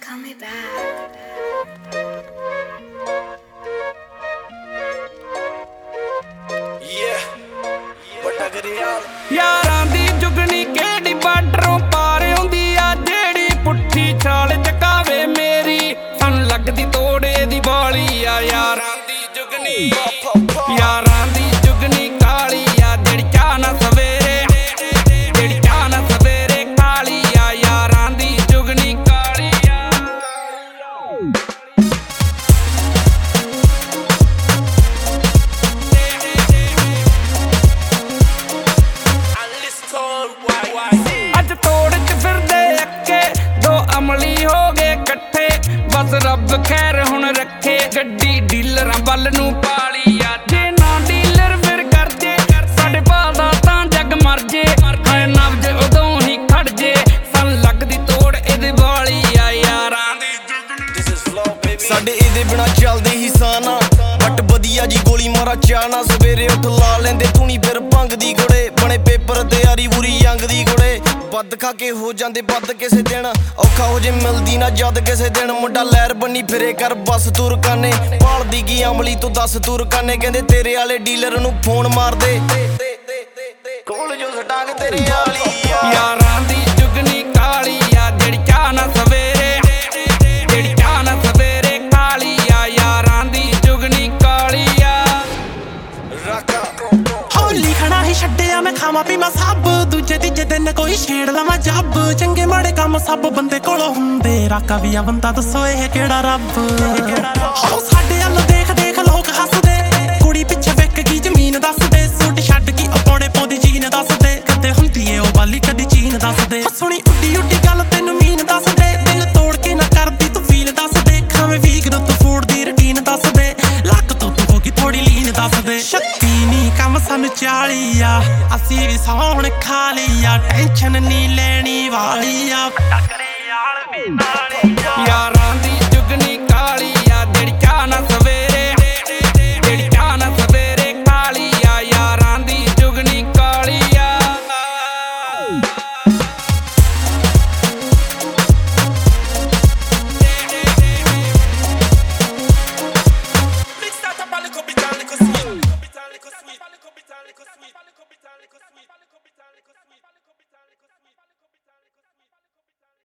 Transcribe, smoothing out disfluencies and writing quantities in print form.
call me back. यारां दी जुगनी केड़ी बार्डरों पार आउंदी आ जेड़ी पुट्ठी छाल चकावे मेरी सन लगदी तोड़े दी बाली आ यारां दी जुगनी यारां दी जुगनी काली आ जेड़ी चाह ना सवेरे जेड़ी चाह ना सवेरे काली आ यारां दी जुगनी काली आ अज तोड़ च फिरदे अक्के दो अमली हो गए कट्ठे बस रब खैर हुण रखे गड्डी डीलरां बल नूं पाली आ जे ना डीलर फिर कर जे साडे भादा तां जग मर जे हाए नब्ज उदों ही खड़ जे सन लगदी तोड़ इहदे वाली आ यारां दी जुगनी साडे इहदे बिना चलदे ही साना बट वधिया जी गोली मारा चाना सवेरे उठ ला लेंदे धूनी फिर भंग दी घोड़े बने पेपर तैयारी पूरी अंग दी घोड़े बद खा के हो जांदे बद किसे दिन औखा हो जे मिलदी ना जद किसे दिन मुंडा लहर बनी फिरे कर बस तुर काने भालदी की अमली तू दस तुर काने कहंदे तेरे आले डीलर नूं फोन मार दे कोल जो सटांग तेरे आली यारां दी जुगनी काली आ जेड़ी चाह ना सवेरे जेड़ी चाह ना सवेरे काली आ यारां दी जुगनी काली आ होली खड़ा ही छड्डिया मैं खावां पीवां सब दूजे तीजे दिन कोई छेड़ लवां जब चंगे माड़े काम सब बंदे कोलों हुंदे राका भी आ बंदा दसो एह केड़ा रब हो साडे अल देख देख लोक हसदे कुड़ी पिछे विक गई जमीन दसदे सूट छड्ड की अपने पौधी जीन दसदे कदे हुंदी ए ओ वाली कदी चीन दसदे सुनी उड्डी उड्डी गल तैनूं मीन दसदे दिल तोड़ के ना करदी तू फील दसदे खावें वीक तू फूड दी रूटीन दसदे लक तो तू होगी थोड़ी लीन दसदे शक्ति नी कम सानू 40 आ असी भी सौण खा लिया टेंशन नी लेनी वाली आ करे यार भी नाली आ यारां